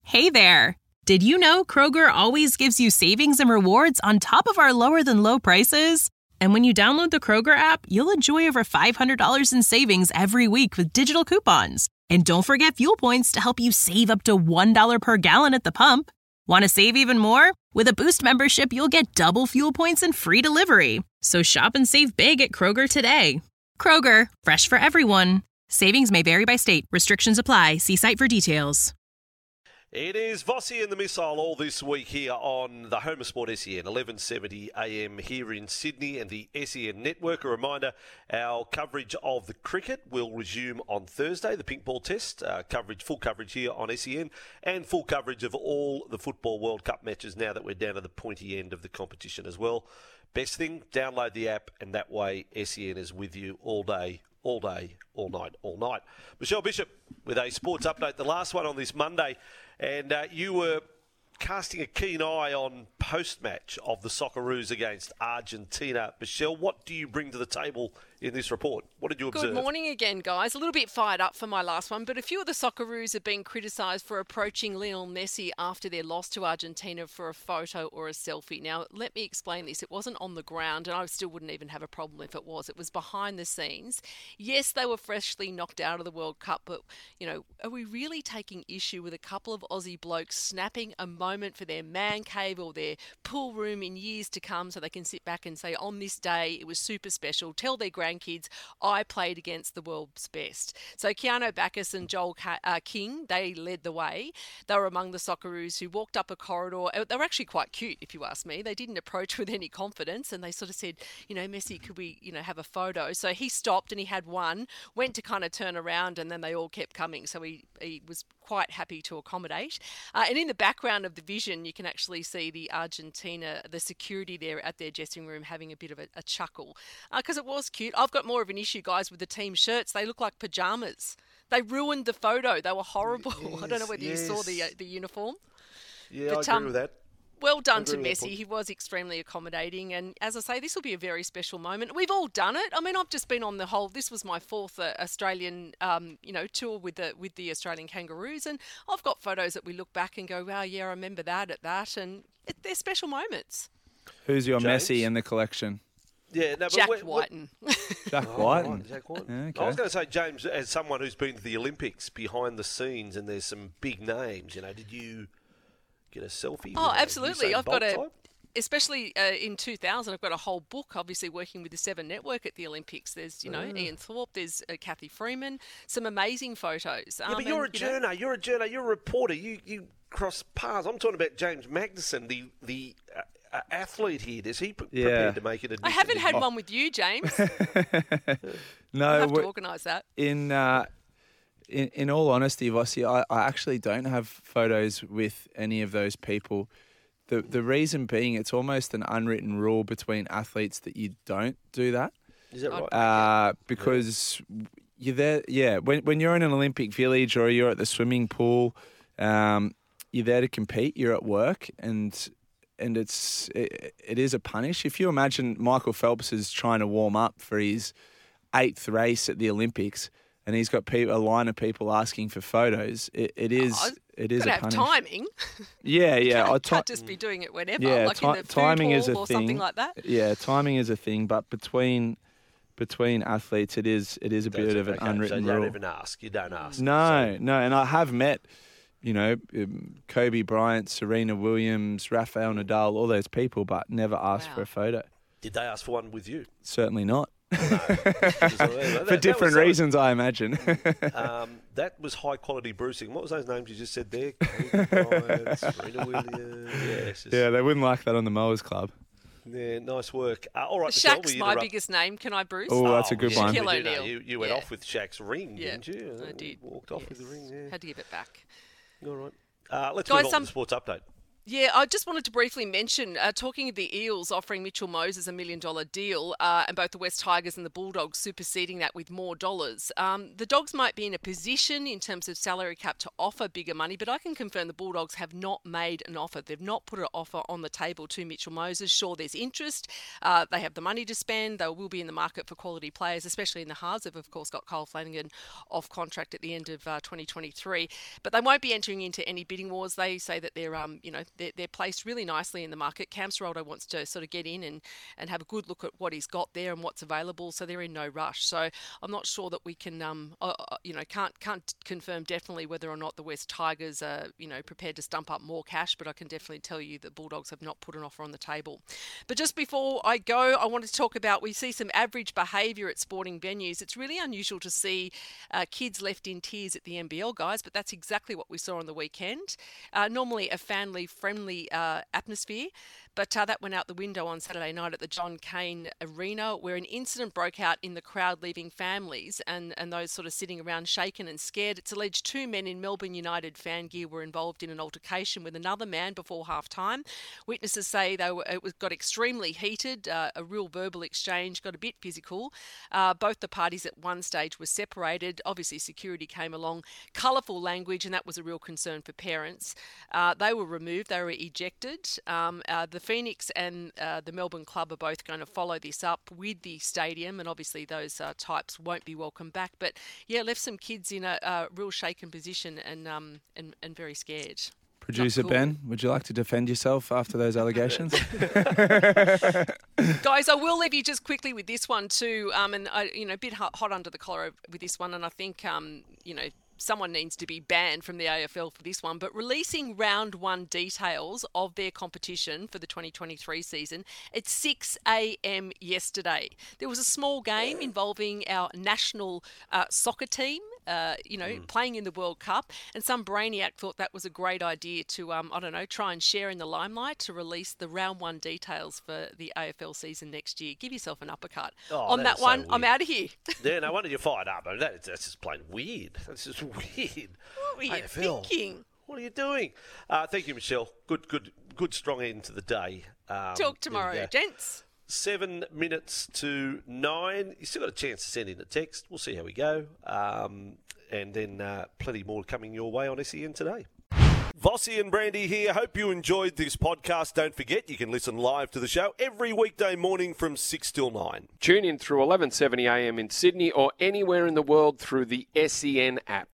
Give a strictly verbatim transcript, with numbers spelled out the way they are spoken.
Hey there! Did you know Kroger always gives you savings and rewards on top of our lower-than-low prices? And when you download the Kroger app, you'll enjoy over five hundred dollars in savings every week with digital coupons. And don't forget fuel points to help you save up to one dollar per gallon at the pump. Want to save even more? With a Boost membership, you'll get double fuel points and free delivery. So shop and save big at Kroger today. Kroger, fresh for everyone. Savings may vary by state. Restrictions apply. See site for details. It is Vossi and the Missile all this week here on the Home of Sport S E N, eleven seventy a m here in Sydney and the S E N Network. A reminder, our coverage of the cricket will resume on Thursday, the pink ball test. Uh, coverage, full coverage here on S E N and full coverage of all the Football World Cup matches now that we're down to the pointy end of the competition as well. Best thing, download the app and that way S E N is with you all day, all day, all night, all night. Michelle Bishop with a sports update, the last one on this Monday. And uh, you were casting a keen eye on post-match of the Socceroos against Argentina. Michelle, what do you bring to the table in this report? What did you observe? Good morning again, guys. A little bit fired up for my last one, but a few of the Socceroos have been criticised for approaching Lionel Messi after their loss to Argentina for a photo or a selfie. Now, let me explain this. It wasn't on the ground, and I still wouldn't even have a problem if it was. It was behind the scenes. Yes, they were freshly knocked out of the World Cup, but, you know, are we really taking issue with a couple of Aussie blokes snapping a moment for their man cave or their pool room in years to come so they can sit back and say, on this day, it was super special, tell their grandkids, I played against the world's best. So Keanu Bacchus and Joel uh, King, they led the way. They were among the Socceroos who walked up a corridor. They were actually quite cute, if you ask me. They didn't approach with any confidence, and they sort of said, you know, Messi, could we, you know, have a photo? So he stopped and he had one, went to kind of turn around, and then they all kept coming. So he, he was quite happy to accommodate. Uh, and in the background of the vision, you can actually see the Argentina, the security there at their dressing room having a bit of a, a chuckle. Because uh, it was cute. I've got more of an issue, guys, with the team shirts. They look like pajamas. They ruined the photo. They were horrible. Yes, I don't know whether yes. you saw the uh, the uniform. Yeah, but, I agree um, with that. Well done to Messi. He was extremely accommodating. And as I say, this will be a very special moment. We've all done it. I mean, I've just been on the whole, this was my fourth uh, Australian, um, you know, tour with the with the Australian Kangaroos. And I've got photos that we look back and go, wow, yeah, I remember that at that. And it, they're special moments. Who's your James? Messi in the collection? Yeah, no, but Jack we're, Whiten. Jack oh, Whiten. Right, Jack Whiten. Yeah, okay. I was going to say, James, as someone who's been to the Olympics behind the scenes and there's some big names, you know, did you get a selfie? Oh, absolutely. I've got a, type? especially uh, in two thousand, I've got a whole book, obviously working with the Seven Network at the Olympics. There's, you know, oh. Ian Thorpe, there's uh, Kathy Freeman, some amazing photos. Um, yeah, but you're and, a journo, you know, you're a journo, you're a reporter, you you cross paths. I'm talking about James Magnuson, the the uh, uh, athlete here. Is he p- yeah. prepared to make it a I haven't had oh. one with you, James. No, I'll have to organise that. In uh, In, in all honesty, Vossi, I, I actually don't have photos with any of those people. The the reason being, it's almost an unwritten rule between athletes that you don't do that. Is that right? Uh, because yeah. you're there, yeah. When when you're in an Olympic village or you're at the swimming pool, um, you're there to compete. You're at work, and and it's it, it is a punish. If you imagine Michael Phelps is trying to warm up for his eighth race at the Olympics, and he's got people, a line of people asking for photos. It, it is, oh, it is a have punish. timing. Yeah, yeah. You I can't just be doing it whenever, yeah, like ti- in the food timing hall is a or thing. something like that. Yeah, timing is a thing, but between between athletes, it is it is a bit of an okay, unwritten so you rule. don't even ask. You don't ask. No, so. no, and I have met, you know, um, Kobe Bryant, Serena Williams, Rafael Nadal, all those people, but never asked Wow. for a photo. Did they ask for one with you? Certainly not. No. that, For different that reasons, I imagine. um, that was high quality bruising. What was those names you just said there? Kobe Bryant, Serena Williams. Yes, yeah, they wouldn't like that on the Mowers Club. Yeah, nice work. Uh, all right, Michelle, Shaq's we my interrupt- biggest name. Can I, Bruce? Oh, that's a good yeah, one. Shaquille you, do know. O'Neal. you, you went Yeah. off with Shaq's ring, Yeah, didn't you? I did. Walked off Yes. with the ring, yeah. Had to give it back. All right. Uh, let's Guys, move on some- to the sports update. Yeah, I just wanted to briefly mention, uh, talking of the Eels offering Mitchell Moses a million dollar deal, uh, and both the West Tigers and the Bulldogs superseding that with more dollars. Um, the Dogs might be in a position in terms of salary cap to offer bigger money, but I can confirm the Bulldogs have not made an offer. They've not put an offer on the table to Mitchell Moses. Sure, there's interest. Uh, they have the money to spend. They will be in the market for quality players, especially in the halves. They've, of course, got Kyle Flanagan off contract at the end of uh, twenty twenty-three. But they won't be entering into any bidding wars. They say that they're, um, you know, They're, they're placed really nicely in the market. Cam Seraldo wants to sort of get in and, and have a good look at what he's got there and what's available, so they're in no rush. So I'm not sure that we can, um, uh, you know, can't can't confirm definitely whether or not the West Tigers are, you know, prepared to stump up more cash, but I can definitely tell you that Bulldogs have not put an offer on the table. But just before I go, I wanted to talk about, we see some average behaviour at sporting venues. It's really unusual to see uh, kids left in tears at the N B L, guys, but that's exactly what we saw on the weekend. Uh, normally a family-friendly uh, atmosphere, but uh, that went out the window on Saturday night at the John Cain Arena, where an incident broke out in the crowd, leaving families and, and those sort of sitting around shaken and scared. It's alleged two men in Melbourne United fan gear were involved in an altercation with another man before half-time. Witnesses say they were, it was, got extremely heated, uh, a real verbal exchange, got a bit physical. Uh, both the parties at one stage were separated. Obviously, security came along. Colourful language, and that was a real concern for parents. Uh, they were removed. They were ejected. Um, uh, the Phoenix and uh, the Melbourne club are both going to follow this up with the stadium, and obviously those uh, types won't be welcome back. But yeah, left some kids in a, a real shaken position and um and, and very scared. Producer cool. Ben, would you like to defend yourself after those allegations? Guys, I will leave you just quickly with this one too. Um, and I, you know, a bit hot, hot under the collar with this one, and I think um, you know. someone needs to be banned from the A F L for this one, but releasing round one details of their competition for the twenty twenty-three season at six a.m. yesterday. There was a small game involving our national uh, soccer team, uh, you know, mm. playing in the World Cup, and some brainiac thought that was a great idea to, um, I don't know, try and share in the limelight to release the round one details for the A F L season next year. Give yourself an uppercut. Oh, On that, that one, so I'm out of here. Yeah, no wonder you're fired up. I mean, that, that's just plain weird. That's just weird. What were you A F L. thinking? What are you doing? Uh, thank you, Michelle. Good, good, good, strong end to the day. Um, Talk tomorrow, gents. Seven minutes to nine. You still got a chance to send in a text. We'll see how we go. Um, and then uh, plenty more coming your way on S E N today. Vossi and Brandy here. Hope you enjoyed this podcast. Don't forget, you can listen live to the show every weekday morning from six till nine. Tune in through eleven seventy a m in Sydney or anywhere in the world through the S E N app.